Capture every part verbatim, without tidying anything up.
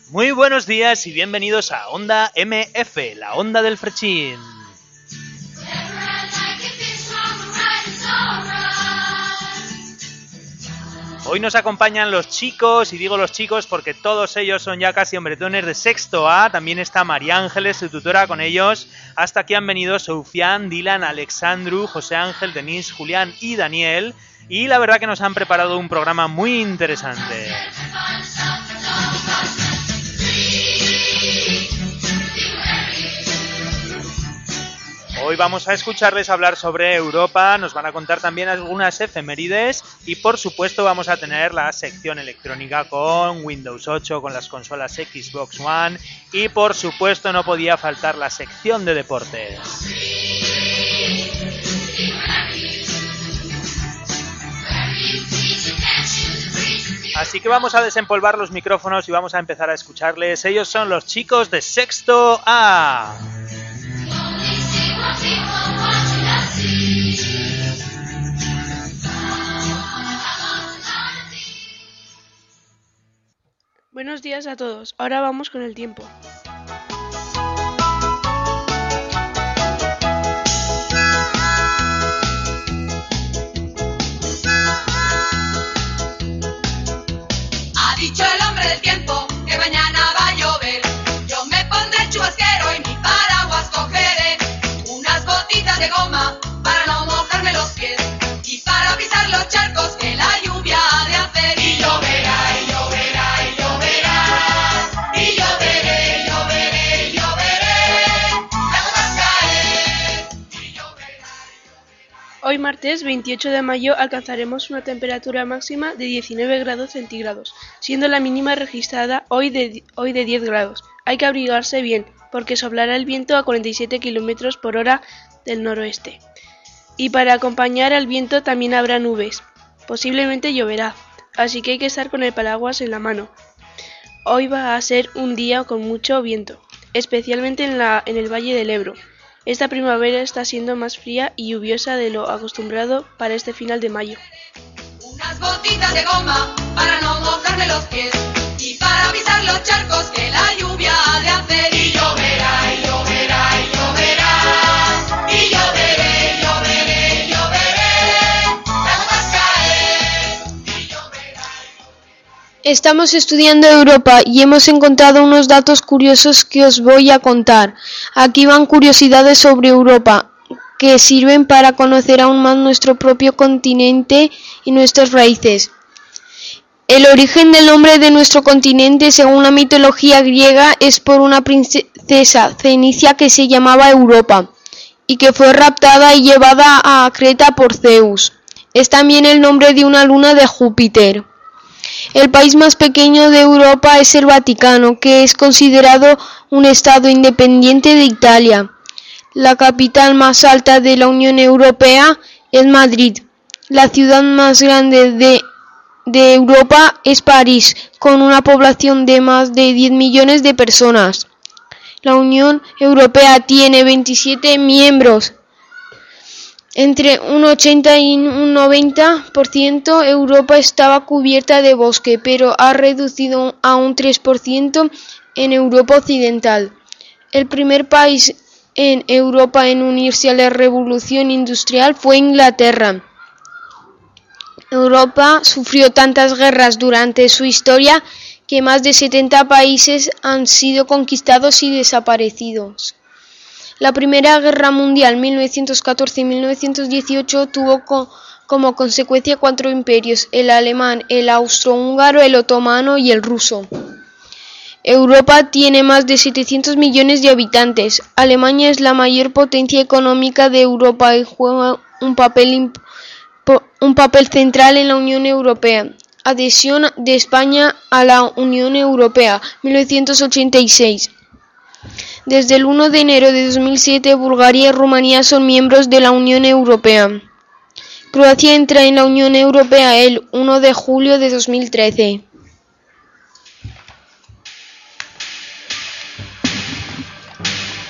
Muy buenos días y bienvenidos a Onda M F, la onda del Frechín. Hoy nos acompañan los chicos, y digo los chicos porque todos ellos son ya casi hombretones de sexto A. También está María Ángeles, su tutora, con ellos. Hasta aquí han venido Soufian, Dylan, Alexandru, José Ángel, Denise, Julián y Daniel. Y la verdad que nos han preparado un programa muy interesante. Hoy vamos a escucharles hablar sobre Europa, nos van a contar también algunas efemérides y por supuesto vamos a tener la sección electrónica con Windows ocho, con las consolas Xbox One y por supuesto no podía faltar la sección de deportes. Así que vamos a desempolvar los micrófonos y vamos a empezar a escucharles. Ellos son los chicos de sexto A. Buenos días a todos. Ahora vamos con el tiempo. Ha dicho el hombre del tiempo que mañana va a llover. Yo me pondré el chubasquero y mi paraguas cogeré. Unas botitas de goma para no mojarme los pies y para pisar los charcos que la lluvia ha de hacer. Y lloverá, y lloverá, y lloverá. Y lloveré, lloveré, lloveré. Las gotas caer. Y lloverá, lloverá. Hoy martes veintiocho de mayo alcanzaremos una temperatura máxima de diecinueve grados centígrados, siendo la mínima registrada hoy de, hoy de diez grados. Hay que abrigarse bien, porque soplará el viento a cuarenta y siete kilómetros por hora del noroeste. Y para acompañar al viento también habrá nubes. Posiblemente lloverá, así que hay que estar con el paraguas en la mano. Hoy va a ser un día con mucho viento, especialmente en, la, en el Valle del Ebro. Esta primavera está siendo más fría y lluviosa de lo acostumbrado para este final de mayo. Unas botitas de goma para no mojarme los pies y para pisar los charcos que la lluvia ha de hacer. Y lloverá, y lloverá, y lloverá. Y lloveré, lloveré, lloveré. Las gotas caer. Y lloverá. Estamos estudiando Europa y hemos encontrado unos datos curiosos que os voy a contar. Aquí van curiosidades sobre Europa, que sirven para conocer aún más nuestro propio continente y nuestras raíces. El origen del nombre de nuestro continente, según la mitología griega, es por una princesa fenicia que se llamaba Europa y que fue raptada y llevada a Creta por Zeus. Es también el nombre de una luna de Júpiter. El país más pequeño de Europa es el Vaticano, que es considerado un estado independiente de Italia. La capital más alta de la Unión Europea es Madrid. La ciudad más grande de, de Europa es París, con una población de más de diez millones de personas. La Unión Europea tiene veintisiete miembros. Entre un ochenta y un noventa por ciento Europa estaba cubierta de bosque, pero ha reducido a un tres por ciento en Europa Occidental. El primer país en Europa en unirse a la revolución industrial fue Inglaterra. Europa sufrió tantas guerras durante su historia que más de setenta países han sido conquistados y desaparecidos. La Primera Guerra Mundial, mil novecientos catorce a mil novecientos dieciocho, tuvo co- como consecuencia cuatro imperios: el alemán, el austrohúngaro, el otomano y el ruso. Europa tiene más de setecientos millones de habitantes. Alemania es la mayor potencia económica de Europa y juega un papel, imp- un papel central en la Unión Europea. Adhesión de España a la Unión Europea, mil novecientos ochenta y seis. Desde el uno de enero de dos mil siete, Bulgaria y Rumanía son miembros de la Unión Europea. Croacia entra en la Unión Europea el uno de julio de dos mil trece.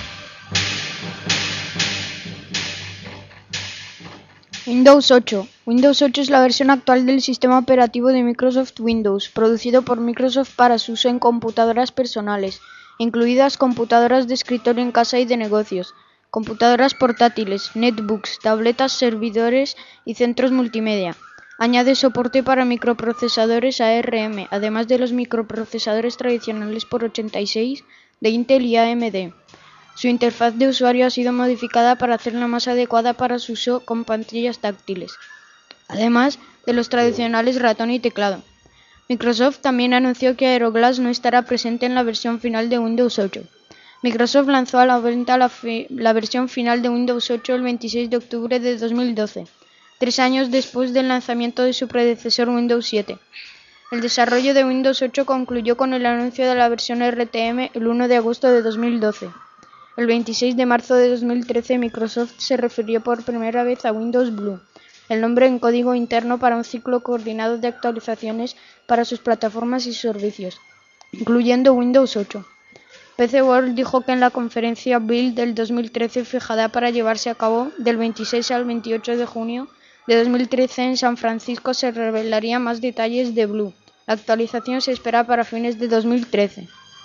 Windows ocho. Windows ocho es la versión actual del sistema operativo de Microsoft Windows, producido por Microsoft para su uso en computadoras personales, incluidas computadoras de escritorio en casa y de negocios, computadoras portátiles, netbooks, tabletas, servidores y centros multimedia. Añade soporte para microprocesadores A R M, además de los microprocesadores tradicionales por ochenta y seis de Intel y A M D. Su interfaz de usuario ha sido modificada para hacerla más adecuada para su uso con pantallas táctiles, además de los tradicionales ratón y teclado. Microsoft también anunció que Aeroglass no estará presente en la versión final de Windows ocho. Microsoft lanzó a la venta la, la versión final de Windows ocho el veintiséis de octubre de dos mil doce. Tres años después del lanzamiento de su predecesor Windows siete. El desarrollo de Windows ocho concluyó con el anuncio de la versión R T M el uno de agosto de dos mil doce. El veintiséis de marzo de dos mil trece, Microsoft se refirió por primera vez a Windows Blue, el nombre en código interno para un ciclo coordinado de actualizaciones para sus plataformas y servicios, incluyendo Windows ocho. P C World dijo que en la conferencia Build del dos mil trece, fijada para llevarse a cabo del veintiséis al veintiocho de junio de dos mil trece en San Francisco, se revelarían más detalles de Blue. La actualización se espera para fines de dos mil trece.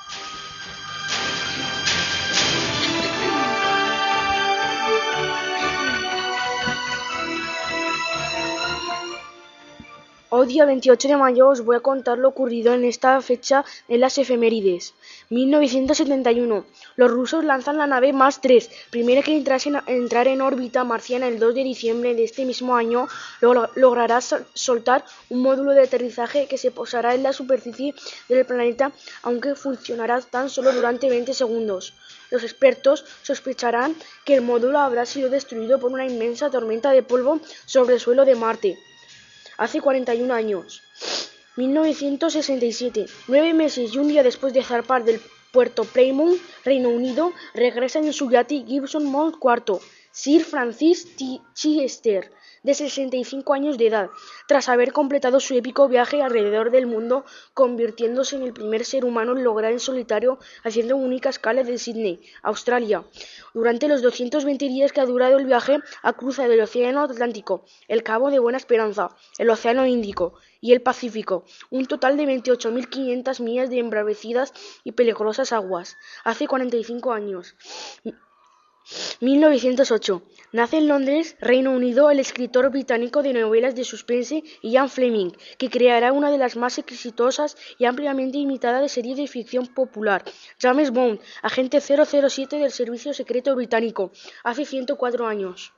Hoy, día veintiocho de mayo, os voy a contar lo ocurrido en esta fecha en las efemérides. mil novecientos setenta y uno. Los rusos lanzan la nave Mars tres, primera que en, entrar en órbita marciana el dos de diciembre de este mismo año. Lo, logrará soltar un módulo de aterrizaje que se posará en la superficie del planeta, aunque funcionará tan solo durante veinte segundos. Los expertos sospecharán que el módulo habrá sido destruido por una inmensa tormenta de polvo sobre el suelo de Marte. Hace cuarenta y un años, mil novecientos sesenta y siete, nueve meses y un día después de zarpar del puerto Plymouth, Reino Unido, regresa en su yate Gibson Mount cuatro, Sir Francis T. Chester, de sesenta y cinco años de edad, tras haber completado su épico viaje alrededor del mundo, convirtiéndose en el primer ser humano en lograr en solitario, haciendo única escala de Sydney, Australia. Durante los doscientos veinte días que ha durado el viaje, ha cruzado el Océano Atlántico, el Cabo de Buena Esperanza, el Océano Índico y el Pacífico, un total de veintiocho mil quinientas millas de embravecidas y peligrosas aguas. Hace cuarenta y cinco años. mil novecientos ocho. Nace en Londres, Reino Unido, el escritor británico de novelas de suspense Ian Fleming, que creará una de las más exitosas y ampliamente imitada de series de ficción popular, James Bond, agente cero cero siete del Servicio Secreto Británico, hace ciento cuatro años.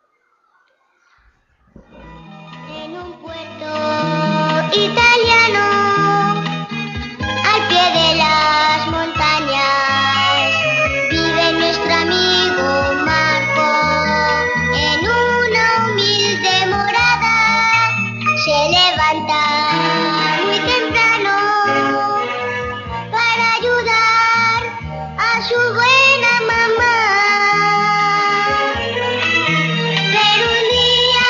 En un puerto italiano, al pie de las montañas, vive nuestro amigo Marco. En una humilde morada se levanta muy temprano para ayudar a su buena mamá. Pero un día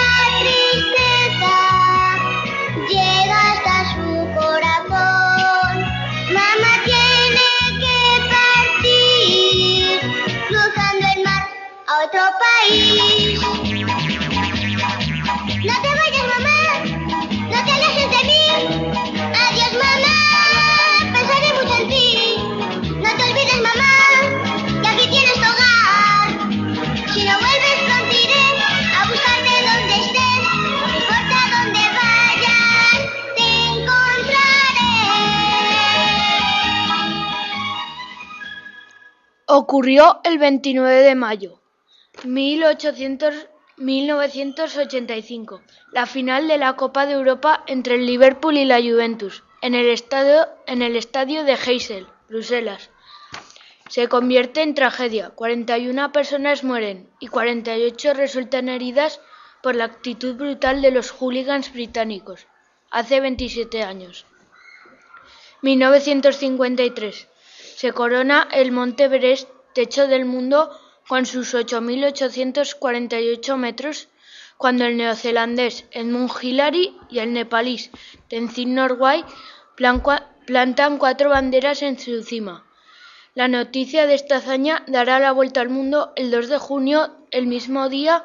la tristeza llega hasta su corazón. Mamá tiene que partir, cruzando el mar a otro país. No te vayas, mamá, no te alejes de mí. Adiós, mamá, pensaré mucho en ti. No te olvides, mamá, que aquí tienes tu hogar. Si no vuelves pronto iré a buscarte donde estés. No importa dónde vayas, te encontraré. Ocurrió el veintinueve de mayo, mil ochocientos, mil novecientos ochenta y cinco, la final de la Copa de Europa entre el Liverpool y la Juventus, en el estadio, en el estadio de Heysel, Bruselas. Se convierte en tragedia, cuarenta y una personas mueren y cuarenta y ocho resultan heridas por la actitud brutal de los hooligans británicos, hace veintisiete años. mil novecientos cincuenta y tres. Se corona el Monte Everest, techo del mundo, con sus ocho mil ochocientos cuarenta y ocho metros, cuando el neozelandés Edmund Hillary y el nepalí Tenzin Norgay plantan cuatro banderas en su cima. La noticia de esta hazaña dará la vuelta al mundo el dos de junio, el mismo día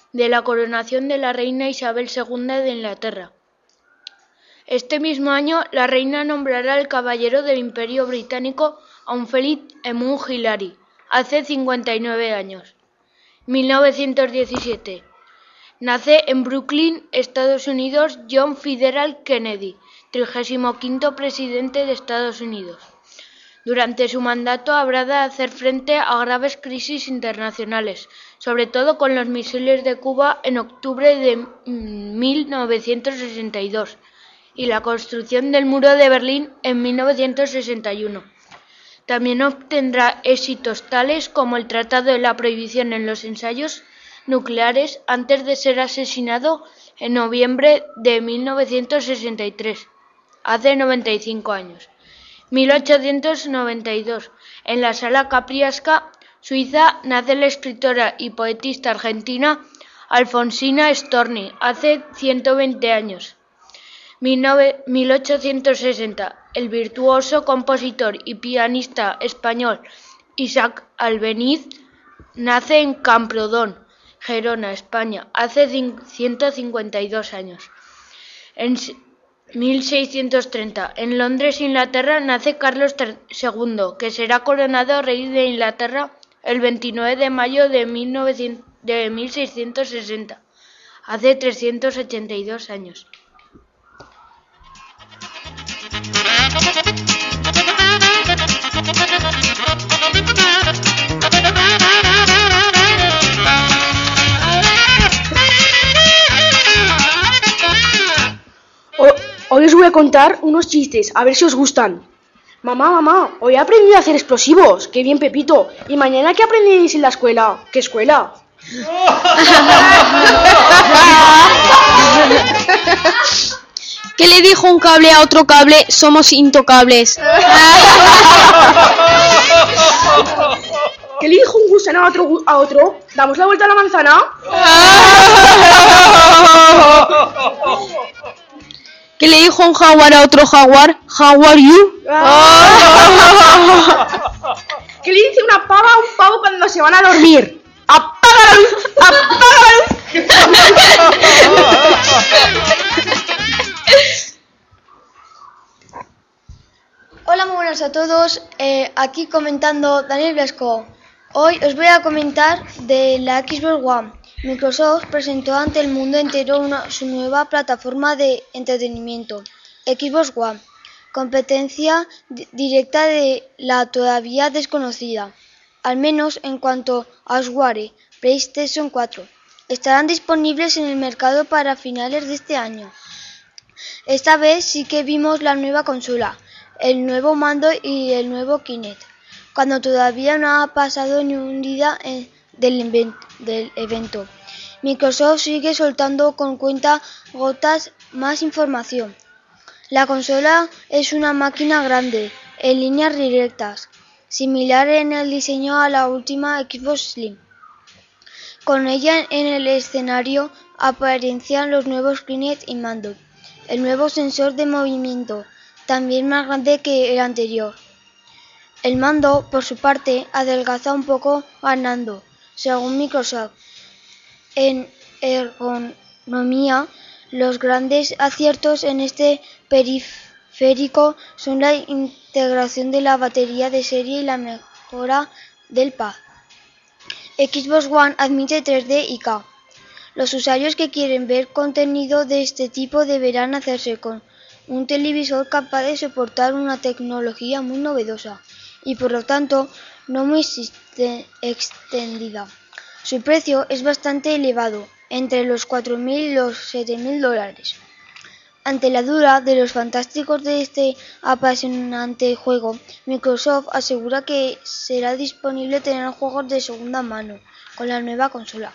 de la coronación de la reina Isabel segunda de Inglaterra. Este mismo año, la reina nombrará al caballero del Imperio Británico a un Philip Emu Hillary, hace cincuenta y nueve años. mil novecientos diecisiete. Nace en Brooklyn, Estados Unidos, John Fitzgerald Kennedy, trigésimo quinto presidente de Estados Unidos. Durante su mandato habrá de hacer frente a graves crisis internacionales, sobre todo con los misiles de Cuba en octubre de mil novecientos sesenta y dos y la construcción del muro de Berlín en mil novecientos sesenta y uno. También obtendrá éxitos tales como el Tratado de la Prohibición en los ensayos nucleares antes de ser asesinado en noviembre de mil novecientos sesenta y tres, hace noventa y cinco años. mil ochocientos noventa y dos. En la Sala Capriasca, Suiza, nace la escritora y poetista argentina Alfonsina Storni, hace ciento veinte años. mil ochocientos sesenta. El virtuoso compositor y pianista español Isaac Albéniz nace en Camprodón, Gerona, España, hace ciento cincuenta y dos años. En mil seiscientos treinta. En Londres, Inglaterra, nace Carlos segundo, que será coronado rey de Inglaterra el veintinueve de mayo de mil seiscientos sesenta, hace trescientos ochenta y dos años. Hoy os voy a contar unos chistes, a ver si os gustan. Mamá, mamá, hoy he aprendido a hacer explosivos. ¡Qué bien, Pepito! ¿Y mañana qué aprendéis en la escuela? ¿Qué escuela? ¿Qué le dijo un cable a otro cable? Somos intocables. ¿Qué le dijo un gusano a otro, a otro? ¿Damos la vuelta a la manzana? ¿Qué le dijo un jaguar a otro jaguar? How are you? ¿Qué le dice una pava a un pavo cuando se van a dormir? ¡Apaga la luz! ¡Apaga la luz! Hola, muy buenas a todos. Eh, aquí comentando Daniel Blasco. Hoy os voy a comentar de la Xbox One. Microsoft presentó ante el mundo entero una, su nueva plataforma de entretenimiento, Xbox One, competencia di- directa de la todavía desconocida, al menos en cuanto a hardware, PlayStation cuatro. Estarán disponibles en el mercado para finales de este año. Esta vez sí que vimos la nueva consola, el nuevo mando y el nuevo Kinect, cuando todavía no ha pasado ni un día en, del, invent, del evento. Microsoft sigue soltando con cuenta gotas más información. La consola es una máquina grande, en líneas rectas, similar en el diseño a la última Xbox Slim. Con ella en el escenario aparecían los nuevos Kinect y mando, el nuevo sensor de movimiento, también más grande que el anterior. El mando, por su parte, adelgaza un poco ganando, según Microsoft. En ergonomía, los grandes aciertos en este periférico son la integración de la batería de serie y la mejora del pad. Xbox One admite tres D y K. Los usuarios que quieren ver contenido de este tipo deberán hacerse con un televisor capaz de soportar una tecnología muy novedosa y por lo tanto no muy extendida. Su precio es bastante elevado, entre los cuatro mil y los siete mil dólares. Ante la duda de los fantásticos de este apasionante juego, Microsoft asegura que será disponible tener juegos de segunda mano con la nueva consola.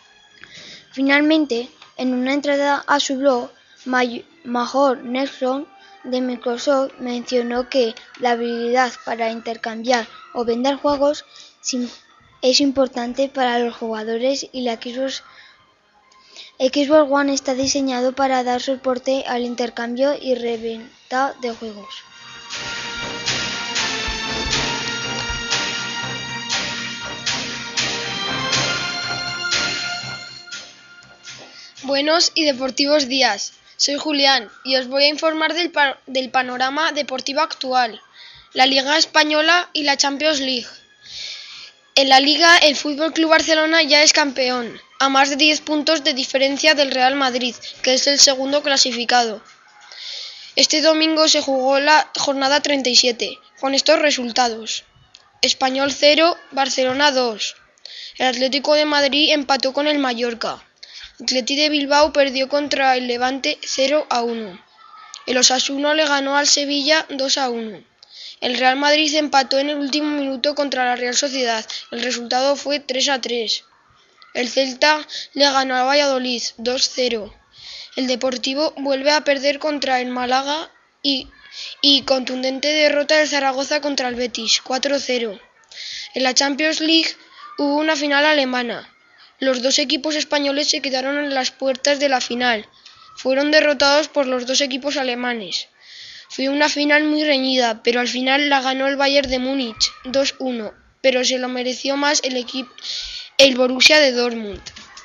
Finalmente, en una entrada a su blog, Major Nexon de Microsoft mencionó que la habilidad para intercambiar o vender juegos es importante para los jugadores y la Xbox, Xbox One está diseñado para dar soporte al intercambio y reventa de juegos. Buenos y deportivos días. Soy Julián y os voy a informar del, pa- del panorama deportivo actual, la Liga Española y la Champions League. En la Liga, el F C Barcelona ya es campeón, a más de diez puntos de diferencia del Real Madrid, que es el segundo clasificado. Este domingo se jugó la jornada treinta y siete, con estos resultados: Español cero, Barcelona dos. El Atlético de Madrid empató con el Mallorca. Atleti de Bilbao perdió contra el Levante cero a uno. El Osasuna le ganó al Sevilla dos a uno. El Real Madrid empató en el último minuto contra la Real Sociedad. El resultado fue tres a tres. El Celta le ganó al Valladolid dos cero. El Deportivo vuelve a perder contra el Málaga y, y contundente derrota del Zaragoza contra el Betis cuatro cero. En la Champions League hubo una final alemana. Los dos equipos españoles se quedaron en las puertas de la final. Fueron derrotados por los dos equipos alemanes. Fue una final muy reñida, pero al final la ganó el Bayern de Múnich dos uno, pero se lo mereció más el equipo, el Borussia de Dortmund.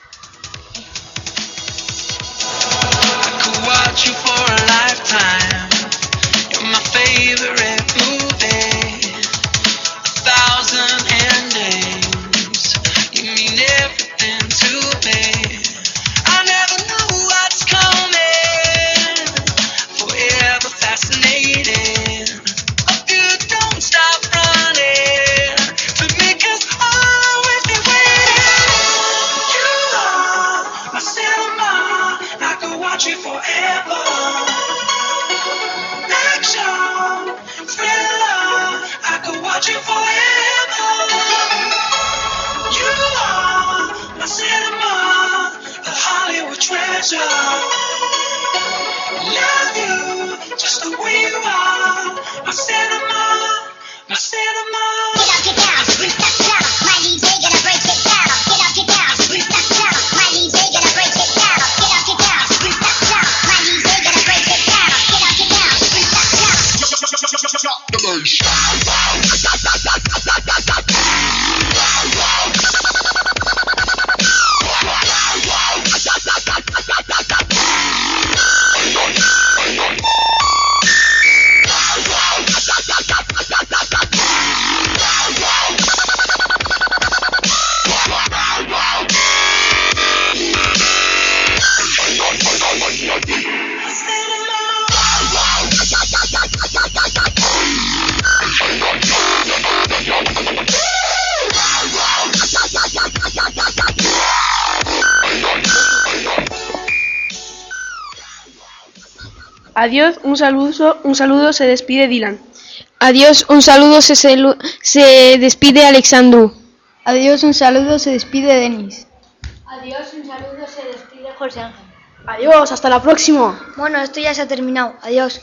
Adiós, un saludo, un saludo se despide Dylan. Adiós, un saludo se, celu- se despide Alexandru. Adiós, un saludo se despide Denis. Adiós, un saludo se despide José Ángel. Adiós, hasta la próxima. Bueno, esto ya se ha terminado. Adiós.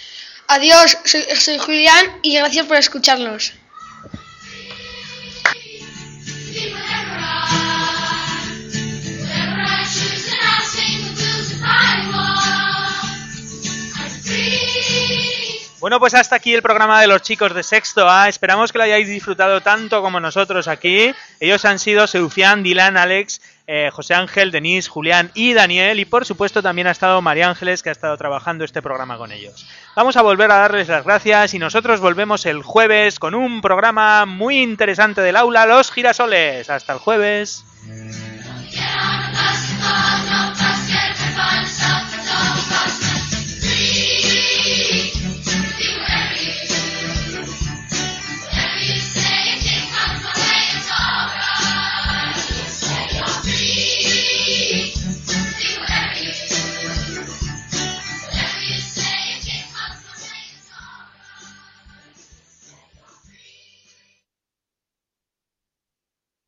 Adiós, soy, soy Julián y gracias por escucharnos. Bueno, pues hasta aquí el programa de los chicos de Sexto A. Esperamos que lo hayáis disfrutado tanto como nosotros aquí. Ellos han sido Seufián, Dylan, Alex, eh, José Ángel, Denise, Julián y Daniel. Y por supuesto también ha estado María Ángeles, que ha estado trabajando este programa con ellos. Vamos a volver a darles las gracias y nosotros volvemos el jueves con un programa muy interesante del aula Los Girasoles. Hasta el jueves.